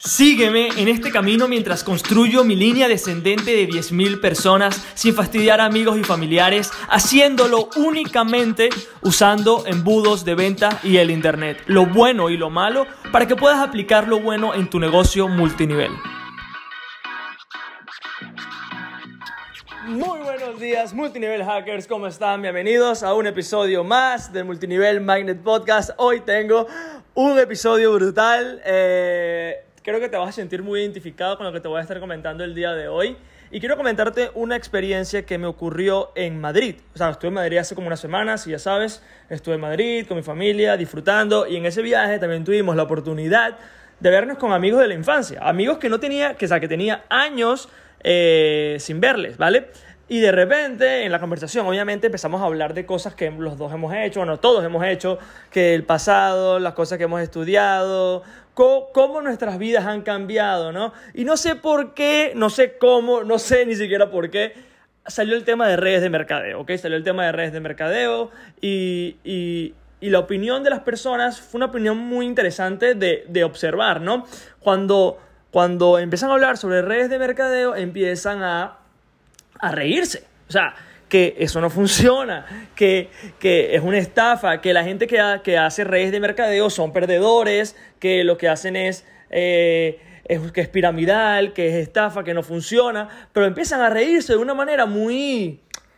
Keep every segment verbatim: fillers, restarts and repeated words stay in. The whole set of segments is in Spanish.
Sígueme en este camino mientras construyo mi línea descendente de diez mil personas sin fastidiar a amigos y familiares, haciéndolo únicamente usando embudos de venta y el internet, lo bueno y lo malo, para que puedas aplicar lo bueno en tu negocio multinivel. Muy buenos días, Multinivel Hackers, ¿cómo están? Bienvenidos a un episodio más del Multinivel Magnet Podcast. Hoy tengo un episodio brutal. Eh... Creo que te vas a sentir muy identificado con lo que te voy a estar comentando el día de hoy. Y quiero comentarte una experiencia que me ocurrió en Madrid. O sea, estuve en Madrid hace como unas semanas, y ya sabes, estuve en Madrid con mi familia, disfrutando. Y en ese viaje también tuvimos la oportunidad de vernos con amigos de la infancia. Amigos que no tenía, que, o sea, que tenía años eh, sin verles, ¿vale? Y de repente, en la conversación, obviamente, empezamos a hablar de cosas que los dos hemos hecho, bueno, todos hemos hecho, que el pasado, las cosas que hemos estudiado, cómo, cómo nuestras vidas han cambiado, ¿no? Y no sé por qué, no sé cómo, no sé ni siquiera por qué, salió el tema de redes de mercadeo, ¿ok? Salió el tema de redes de mercadeo y, y, y la opinión de las personas fue una opinión muy interesante de, de observar, ¿no? Cuando, cuando empiezan a hablar sobre redes de mercadeo, empiezan a... a reírse, o sea, que eso no funciona, que, que es una estafa, que la gente que, ha, que hace redes de mercadeo son perdedores, que lo que hacen es, eh, es que es piramidal, que es estafa, que no funciona, pero empiezan a reírse de una manera muy,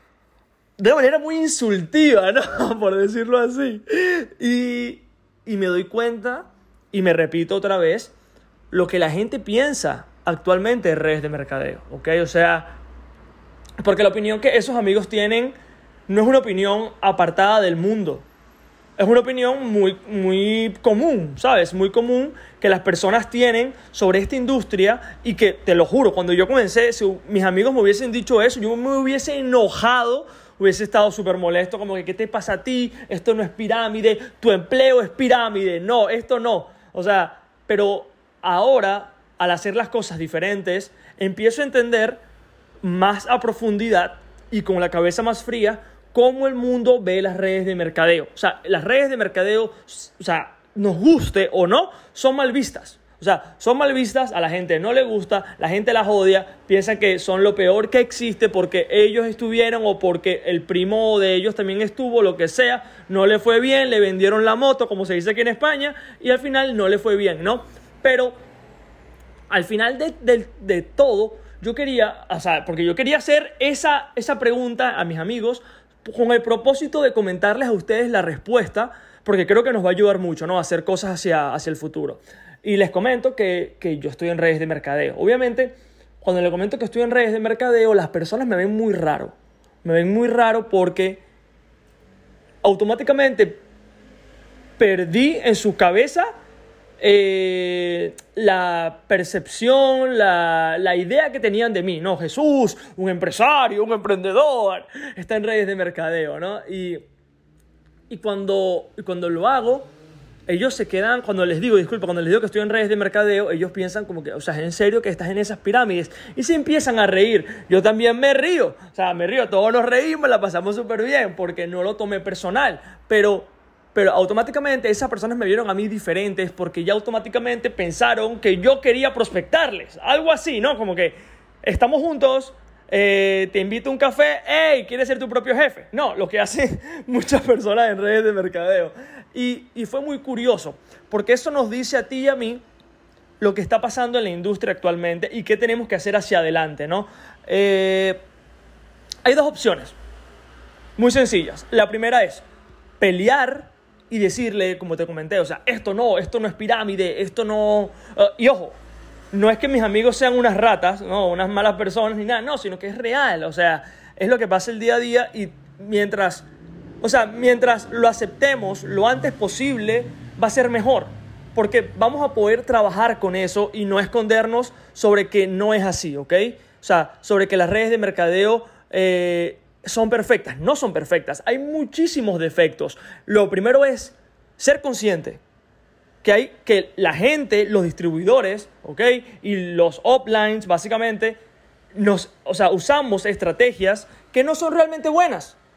de una manera muy insultiva, ¿no? Por decirlo así, y, y me doy cuenta, y me repito otra vez, lo que la gente piensa actualmente de redes de mercadeo, ¿ok? O sea, porque la opinión que esos amigos tienen no es una opinión apartada del mundo. Es una opinión muy, muy común, ¿sabes? Muy común que las personas tienen sobre esta industria y que, te lo juro, cuando yo comencé, si mis amigos me hubiesen dicho eso, yo me hubiese enojado, hubiese estado súper molesto, como que, ¿qué te pasa a ti? Esto no es pirámide, tu empleo es pirámide, no, esto no. O sea, pero ahora, al hacer las cosas diferentes, empiezo a entender más a profundidad y con la cabeza más fría cómo el mundo ve las redes de mercadeo. O sea, las redes de mercadeo, o sea, nos guste o no, son mal vistas. O sea, son mal vistas, a la gente no le gusta, la gente las odia, piensa que son lo peor que existe porque ellos estuvieron o porque el primo de ellos también estuvo, lo que sea, no le fue bien, le vendieron la moto, como se dice aquí en España, y al final no le fue bien, ¿no? Pero al final de, de, de todo, yo quería, o sea, porque yo quería hacer esa, esa pregunta a mis amigos con el propósito de comentarles a ustedes la respuesta, porque creo que nos va a ayudar mucho, ¿no? A hacer cosas hacia, hacia el futuro. Y les comento que, que yo estoy en redes de mercadeo. Obviamente, cuando les comento que estoy en redes de mercadeo, las personas me ven muy raro. Me ven muy raro porque automáticamente perdí en su cabeza Eh, la percepción, la, la idea que tenían de mí, ¿no? Jesús, un empresario, un emprendedor, está en redes de mercadeo, ¿no? Y, y, cuando, y cuando lo hago, ellos se quedan, cuando les digo, disculpa, cuando les digo que estoy en redes de mercadeo, ellos piensan como que, o sea, ¿es en serio que estás en esas pirámides? Y se empiezan a reír. Yo también me río, o sea, me río, todos nos reímos, la pasamos súper bien, porque no lo tomé personal, pero... Pero automáticamente esas personas me vieron a mí diferentes porque ya automáticamente pensaron que yo quería prospectarles. Algo así, ¿no? Como que estamos juntos, eh, te invito a un café, ¡hey! ¿Quieres ser tu propio jefe? No, lo que hacen muchas personas en redes de mercadeo. Y, y fue muy curioso porque eso nos dice a ti y a mí lo que está pasando en la industria actualmente y qué tenemos que hacer hacia adelante, ¿no? Eh, hay dos opciones muy sencillas. La primera es pelear y decirle, como te comenté, o sea, esto no, esto no es pirámide, esto no... Uh, y ojo, no es que mis amigos sean unas ratas, no, unas malas personas ni nada, no, sino que es real, o sea, es lo que pasa el día a día y mientras, o sea, mientras lo aceptemos lo antes posible, va a ser mejor, porque vamos a poder trabajar con eso y no escondernos sobre que no es así, ¿ok? O sea, sobre que las redes de mercadeo... Eh, son perfectas, no son perfectas, hay muchísimos defectos. Lo primero es ser consciente que hay que la gente, los distribuidores, ¿ok? Y los uplines, básicamente, nos, o sea, usamos estrategias que no son realmente buenas.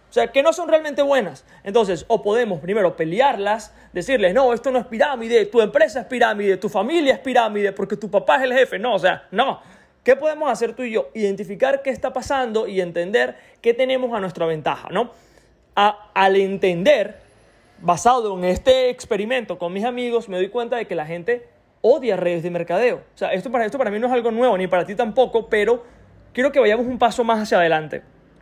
O sea, que no son realmente buenas. Entonces, o podemos primero pelearlas, decirles, no, esto no es pirámide, tu empresa es pirámide, tu familia es pirámide, porque tu papá es el jefe. No, o sea, no. ¿Qué podemos hacer tú y yo? Identificar qué está pasando y entender qué tenemos a nuestra ventaja, ¿no? A, al entender, basado en este experimento con mis amigos, me doy cuenta de que la gente odia redes de mercadeo. O sea, esto para, esto para mí no es algo nuevo, ni para ti tampoco, pero quiero que vayamos un paso más hacia adelante.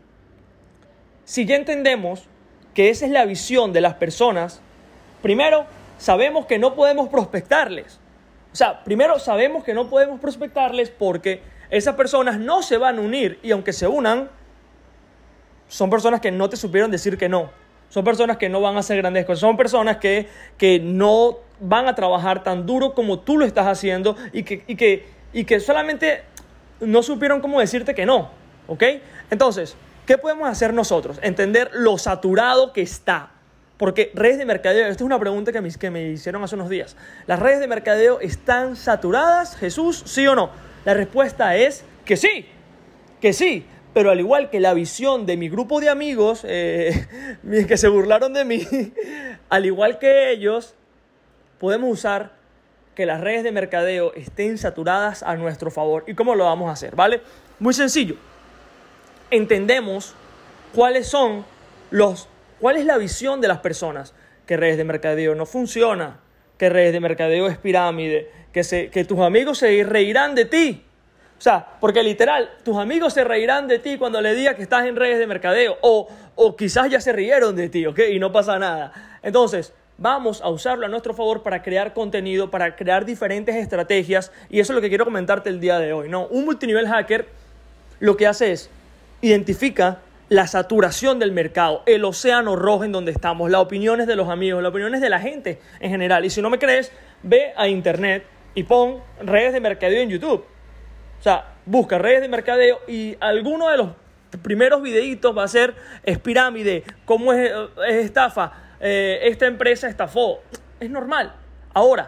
Si ya entendemos que esa es la visión de las personas, primero, sabemos que no podemos prospectarles. O sea, primero sabemos que no podemos prospectarles porque esas personas no se van a unir y aunque se unan, son personas que no te supieron decir que no. Son personas que no van a hacer grandes cosas. Son personas que, que no van a trabajar tan duro como tú lo estás haciendo y que, y que, y que solamente no supieron cómo decirte que no. ¿Ok? Entonces, ¿qué podemos hacer nosotros? Entender lo saturado que está. Porque redes de mercadeo, esta es una pregunta que me, que me hicieron hace unos días. ¿Las redes de mercadeo están saturadas, Jesús? ¿Sí o no? La respuesta es que sí, que sí. Pero al igual que la visión de mi grupo de amigos, eh, que se burlaron de mí, al igual que ellos, podemos usar que las redes de mercadeo estén saturadas a nuestro favor. ¿Y cómo lo vamos a hacer? ¿Vale? Muy sencillo. Entendemos cuáles son los, cuál es la visión de las personas. Que redes de mercadeo no funciona, que redes de mercadeo es pirámide, que, se, que tus amigos se reirán de ti. O sea, porque literal, tus amigos se reirán de ti cuando le digas que estás en redes de mercadeo o, o quizás ya se rieron de ti, ¿ok? Y no pasa nada. Entonces, vamos a usarlo a nuestro favor para crear contenido, para crear diferentes estrategias y eso es lo que quiero comentarte el día de hoy, ¿no? Un multinivel hacker lo que hace es identifica la saturación del mercado, el océano rojo en donde estamos, las opiniones de los amigos, las opiniones de la gente en general. Y si no me crees, ve a internet y pon redes de mercadeo en YouTube. O sea, busca redes de mercadeo y alguno de los primeros videitos va a ser es pirámide, cómo es, es estafa, eh, esta empresa estafó. Es normal. Ahora,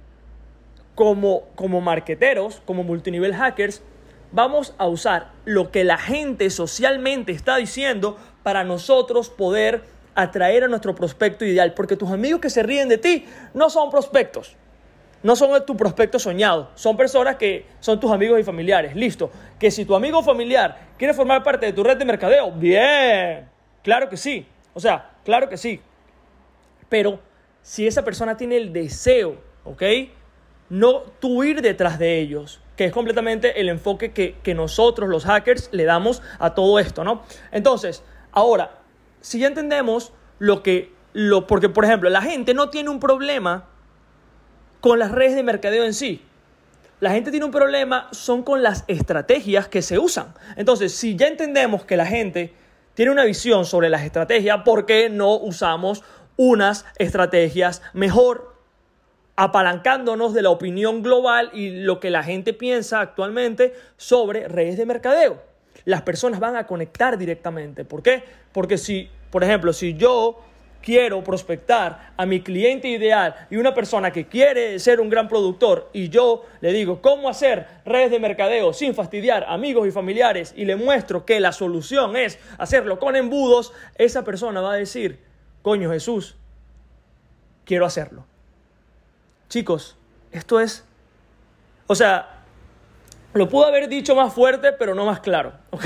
como, como marqueteros, como multinivel hackers, vamos a usar lo que la gente socialmente está diciendo para nosotros poder atraer a nuestro prospecto ideal. Porque tus amigos que se ríen de ti no son prospectos. No son tu prospecto soñado. Son personas que son tus amigos y familiares. Listo. Que si tu amigo o familiar quiere formar parte de tu red de mercadeo, bien. Claro que sí. O sea, claro que sí. Pero si esa persona tiene el deseo, ¿ok? No tú ir detrás de ellos, que es completamente el enfoque que, que nosotros los hackers le damos a todo esto, ¿no? Entonces, ahora, si ya entendemos lo que, lo, porque por ejemplo, la gente no tiene un problema con las redes de mercadeo en sí. La gente tiene un problema son con las estrategias que se usan. Entonces, si ya entendemos que la gente tiene una visión sobre las estrategias, ¿por qué no usamos unas estrategias mejor? Apalancándonos de la opinión global y lo que la gente piensa actualmente sobre redes de mercadeo. Las personas van a conectar directamente. ¿Por qué? Porque si, por ejemplo, si yo quiero prospectar a mi cliente ideal y una persona que quiere ser un gran productor y yo le digo cómo hacer redes de mercadeo sin fastidiar amigos y familiares y le muestro que la solución es hacerlo con embudos, esa persona va a decir, coño Jesús, quiero hacerlo. Chicos, esto es, o sea, lo puedo haber dicho más fuerte, pero no más claro, ¿ok?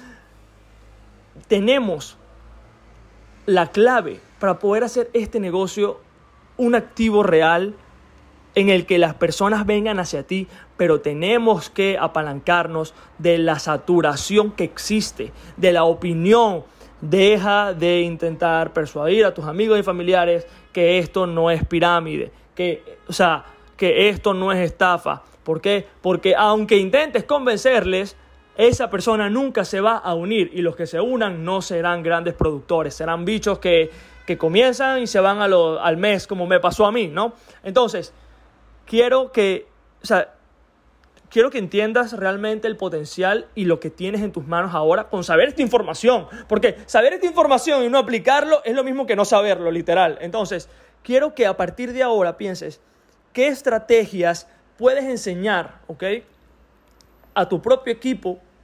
Tenemos la clave para poder hacer este negocio un activo real en el que las personas vengan hacia ti, pero tenemos que apalancarnos de la saturación que existe, de la opinión. Deja de intentar persuadir a tus amigos y familiares que esto no es pirámide, que, o sea, que esto no es estafa. ¿Por qué? Porque aunque intentes convencerles, esa persona nunca se va a unir y los que se unan no serán grandes productores, serán bichos que, que comienzan y se van a lo, al mes como me pasó a mí, ¿no? Entonces, quiero que, o sea, quiero que entiendas realmente el potencial y lo que tienes en tus manos ahora con saber esta información, porque saber esta información y no aplicarlo es lo mismo que no saberlo, literal. Entonces, quiero que a partir de ahora pienses qué estrategias puedes enseñar, ¿ok?, a tu propio equipo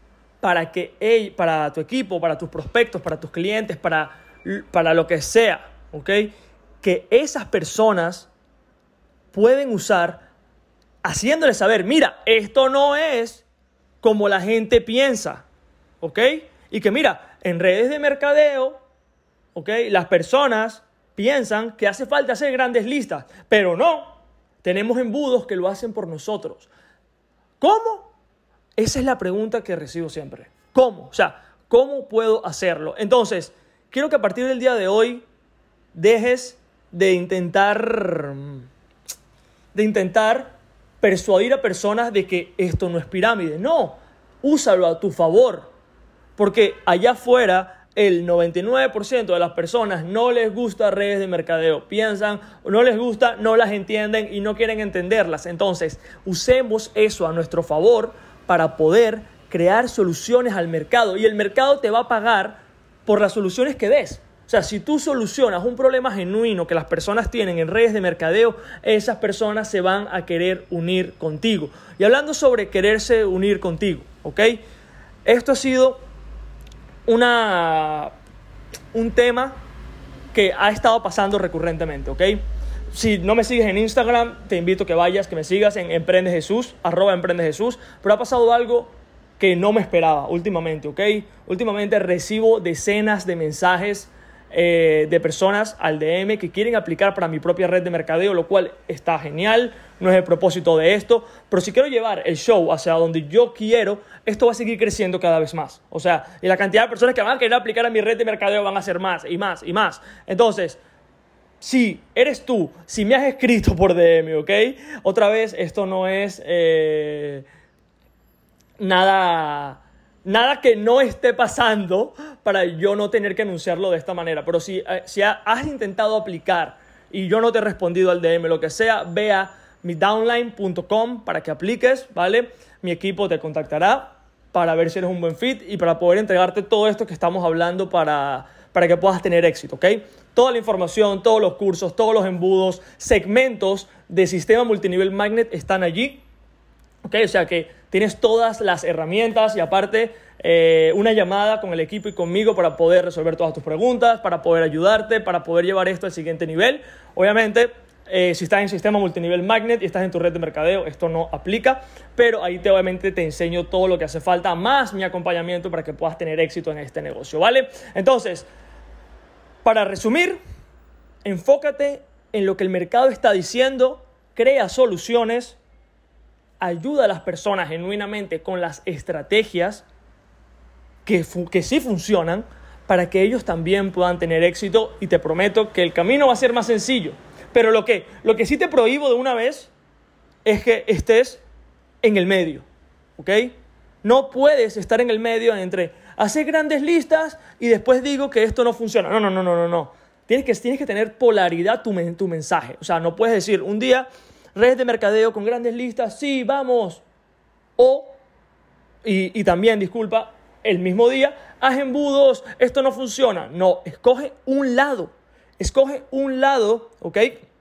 para que hey, para tu equipo, para tus prospectos, para tus clientes, para, para lo que sea, ¿ok? Que esas personas pueden usar haciéndoles saber, mira, esto no es como la gente piensa, ¿ok? Y que mira, en redes de mercadeo, ¿ok? Las personas piensan que hace falta hacer grandes listas, pero no. Tenemos embudos que lo hacen por nosotros. ¿Cómo? Esa es la pregunta que recibo siempre. ¿Cómo? O sea, ¿cómo puedo hacerlo? Entonces, quiero que a partir del día de hoy dejes de intentar, de intentar persuadir a personas de que esto no es pirámide. No, úsalo a tu favor. Porque allá afuera el noventa y nueve por ciento de las personas no les gusta redes de mercadeo. Piensan, no les gusta, no las entienden y no quieren entenderlas. Entonces, usemos eso a nuestro favor para poder crear soluciones al mercado. Y el mercado te va a pagar por las soluciones que des. O sea, si tú solucionas un problema genuino que las personas tienen en redes de mercadeo, esas personas se van a querer unir contigo. Y hablando sobre quererse unir contigo, ¿ok? Esto ha sido una, un tema que ha estado pasando recurrentemente, ¿ok? Si no me sigues en Instagram, te invito a que vayas, que me sigas en Emprende Jesús, arroba Emprende Jesús. Pero ha pasado algo que no me esperaba últimamente, ¿ok? Últimamente recibo decenas de mensajes eh, de personas al D M que quieren aplicar para mi propia red de mercadeo, lo cual está genial, no es el propósito de esto, pero si quiero llevar el show hacia donde yo quiero, esto va a seguir creciendo cada vez más. O sea, y la cantidad de personas que van a querer aplicar a mi red de mercadeo van a ser más y más y más. Entonces, si eres tú, si me has escrito por D M, ¿ok? Otra vez, esto no es eh, nada... Nada que no esté pasando para yo no tener que anunciarlo de esta manera. Pero si, eh, si has intentado aplicar y yo no te he respondido al D M, lo que sea, ve a mi downline punto com para que apliques, ¿vale? Mi equipo te contactará para ver si eres un buen fit y para poder entregarte todo esto que estamos hablando para, para que puedas tener éxito, ¿ok? Toda la información, todos los cursos, todos los embudos, segmentos de Sistema Multinivel Magnet están allí. ¿Ok? O sea que tienes todas las herramientas y aparte eh, una llamada con el equipo y conmigo para poder resolver todas tus preguntas, para poder ayudarte, para poder llevar esto al siguiente nivel. Obviamente, eh, si estás en Sistema Multinivel Magnet y estás en tu red de mercadeo, esto no aplica, pero ahí te, obviamente te enseño todo lo que hace falta, más mi acompañamiento para que puedas tener éxito en este negocio, ¿vale? Entonces, para resumir, enfócate en lo que el mercado está diciendo, crea soluciones, ayuda a las personas genuinamente con las estrategias que, fu- que sí funcionan para que ellos también puedan tener éxito y te prometo que el camino va a ser más sencillo. Pero lo que, lo que sí te prohíbo de una vez es que estés en el medio, ¿ok? No puedes estar en el medio entre hacer grandes listas y después digo que esto no funciona. No, no, no, no, no, no. Tienes que, tienes que tener polaridad tu, men- tu mensaje. O sea, no puedes decir un día redes de mercadeo con grandes listas, sí, vamos. O, y, y también, disculpa, el mismo día, haz embudos, esto no funciona. No, escoge un lado. Escoge un lado, ¿ok?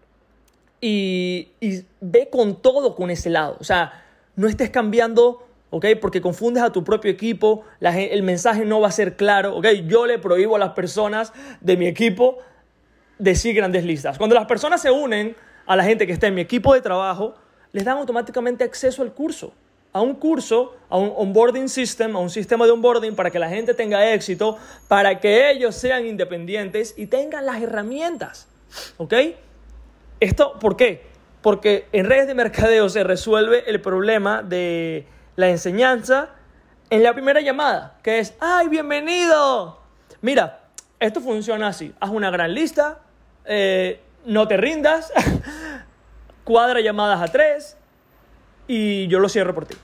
Y, y ve con todo con ese lado. O sea, no estés cambiando, ¿ok? Porque confundes a tu propio equipo, la, el mensaje no va a ser claro, ¿ok? Yo le prohíbo a las personas de mi equipo decir grandes listas. Cuando las personas se unen a la gente que está en mi equipo de trabajo, les dan automáticamente acceso al curso, a un curso, a un onboarding system, a un sistema de onboarding para que la gente tenga éxito, para que ellos sean independientes y tengan las herramientas, ¿ok? ¿Esto por qué? Porque en redes de mercadeo se resuelve el problema de la enseñanza en la primera llamada, que es, ¡ay, bienvenido! Mira, esto funciona así, haz una gran lista, eh, no te rindas, cuadra llamadas a tres y yo lo cierro por ti.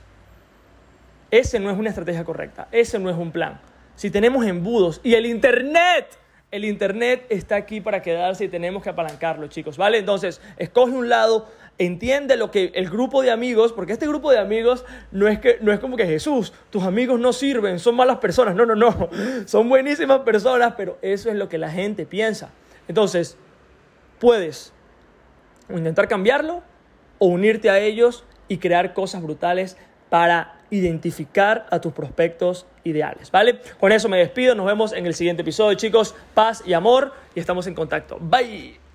Ese no es una estrategia correcta, ese no es un plan. Si tenemos embudos y el internet, el internet está aquí para quedarse y tenemos que apalancarlo, chicos, ¿vale? Entonces, escoge un lado, entiende lo que el grupo de amigos, porque este grupo de amigos no es, que, no es como que Jesús, tus amigos no sirven, son malas personas. No, no, no, son buenísimas personas, pero eso es lo que la gente piensa. Entonces, puedes o intentar cambiarlo o unirte a ellos y crear cosas brutales para identificar a tus prospectos ideales, ¿vale? Con eso me despido, nos vemos en el siguiente episodio, chicos. Paz y amor y estamos en contacto. Bye.